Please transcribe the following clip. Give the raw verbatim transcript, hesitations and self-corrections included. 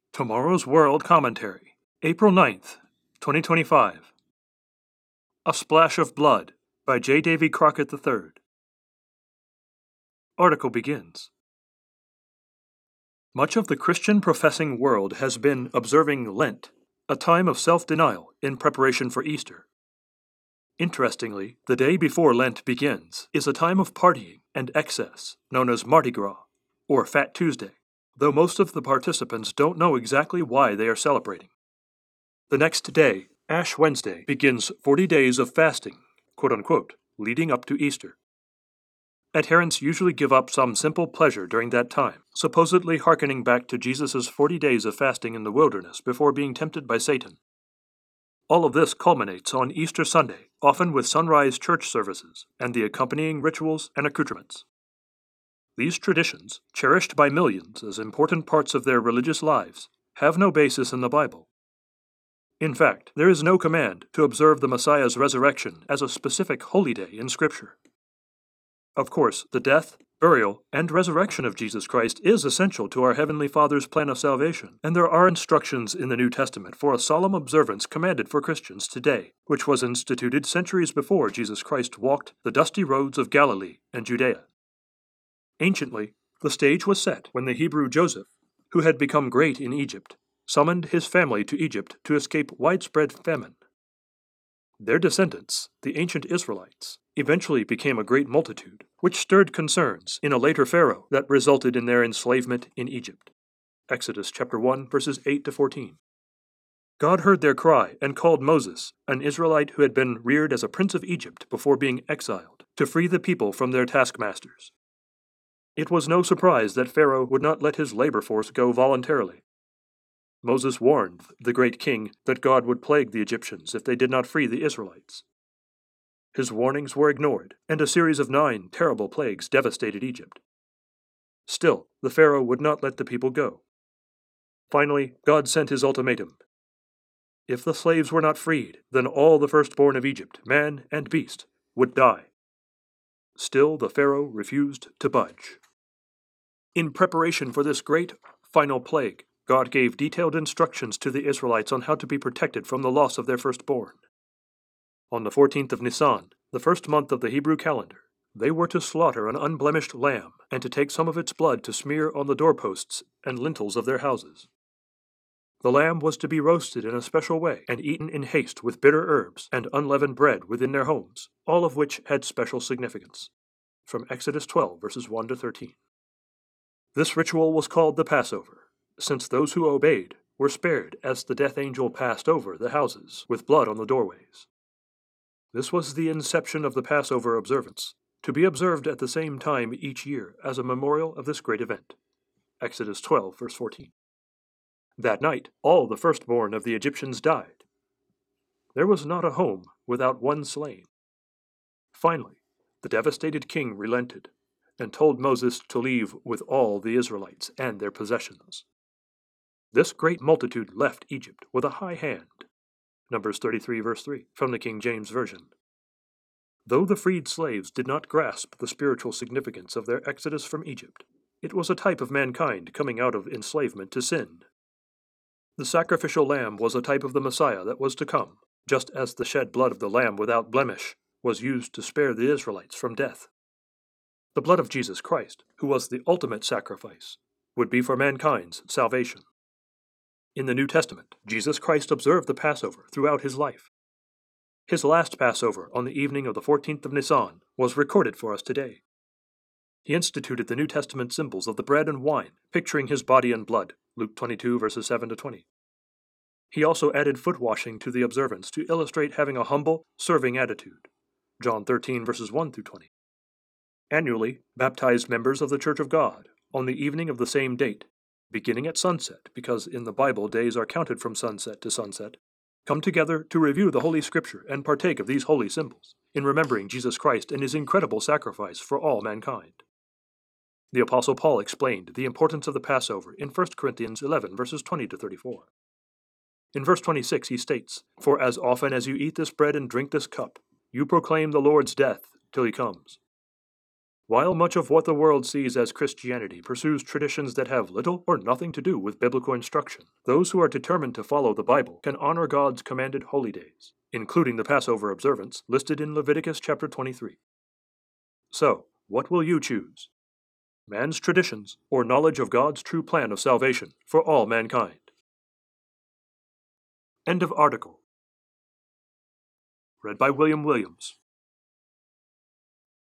Tomorrow's World Commentary, April ninth, twenty twenty-five. A Splash of Blood by J. Davy Crockett the third. Article begins. Much of the Christian-professing world has been observing Lent, a time of self-denial in preparation for Easter. Interestingly, the day before Lent begins is a time of partying and excess, known as Mardi Gras, or Fat Tuesday, though most of the participants don't know exactly why they are celebrating. The next day, Ash Wednesday, begins forty days of fasting, quote-unquote, leading up to Easter. Adherents usually give up some simple pleasure during that time, supposedly hearkening back to Jesus' forty days of fasting in the wilderness before being tempted by Satan. All of this culminates on Easter Sunday, often with sunrise church services and the accompanying rituals and accoutrements. These traditions, cherished by millions as important parts of their religious lives, have no basis in the Bible. In fact, there is no command to observe the Messiah's resurrection as a specific holy day in Scripture. Of course, the death, burial, and resurrection of Jesus Christ is essential to our Heavenly Father's plan of salvation, and there are instructions in the New Testament for a solemn observance commanded for Christians today, which was instituted centuries before Jesus Christ walked the dusty roads of Galilee and Judea. Anciently, the stage was set when the Hebrew Joseph, who had become great in Egypt, summoned his family to Egypt to escape widespread famine. Their descendants, the ancient Israelites, eventually became a great multitude, which stirred concerns in a later Pharaoh that resulted in their enslavement in Egypt. Exodus chapter one, verses eight to fourteen. God heard their cry and called Moses, an Israelite who had been reared as a prince of Egypt before being exiled, to free the people from their taskmasters. It was no surprise that Pharaoh would not let his labor force go voluntarily. Moses warned the great king that God would plague the Egyptians if they did not free the Israelites. His warnings were ignored, and a series of nine terrible plagues devastated Egypt. Still, the Pharaoh would not let the people go. Finally, God sent his ultimatum. If the slaves were not freed, then all the firstborn of Egypt, man and beast, would die. Still, the Pharaoh refused to budge. In preparation for this great final plague, God gave detailed instructions to the Israelites on how to be protected from the loss of their firstborn. On the fourteenth of Nisan, the first month of the Hebrew calendar, they were to slaughter an unblemished lamb and to take some of its blood to smear on the doorposts and lintels of their houses. The lamb was to be roasted in a special way and eaten in haste with bitter herbs and unleavened bread within their homes, all of which had special significance. From Exodus twelve, verses one to thirteen. This ritual was called the Passover, since those who obeyed were spared as the death angel passed over the houses with blood on the doorways. This was the inception of the Passover observance, to be observed at the same time each year as a memorial of this great event. Exodus twelve, verse fourteen. That night, all the firstborn of the Egyptians died. There was not a home without one slain. Finally, the devastated king relented and told Moses to leave with all the Israelites and their possessions. This great multitude left Egypt with a high hand. Numbers thirty-three, verse three, from the King James Version. Though the freed slaves did not grasp the spiritual significance of their exodus from Egypt, it was a type of mankind coming out of enslavement to sin. The sacrificial lamb was a type of the Messiah that was to come, just as the shed blood of the lamb without blemish was used to spare the Israelites from death. The blood of Jesus Christ, who was the ultimate sacrifice, would be for mankind's salvation. In the New Testament, Jesus Christ observed the Passover throughout his life. His last Passover on the evening of the fourteenth of Nisan was recorded for us today. He instituted the New Testament symbols of the bread and wine, picturing his body and blood, Luke twenty-two, verses seven to twenty. He also added foot washing to the observance to illustrate having a humble, serving attitude, John thirteen, verses one through twenty. Annually, baptized members of the Church of God, on the evening of the same date, beginning at sunset, because in the Bible days are counted from sunset to sunset, come together to review the Holy Scripture and partake of these holy symbols, in remembering Jesus Christ and his incredible sacrifice for all mankind. The Apostle Paul explained the importance of the Passover in First Corinthians eleven, verses twenty to thirty-four. In verse twenty-six he states, "For as often as you eat this bread and drink this cup, you proclaim the Lord's death till he comes." While much of what the world sees as Christianity pursues traditions that have little or nothing to do with biblical instruction, those who are determined to follow the Bible can honor God's commanded holy days, including the Passover observance listed in Leviticus chapter twenty-three. So, what will you choose? Man's traditions or knowledge of God's true plan of salvation for all mankind? End of article. Read by William Williams.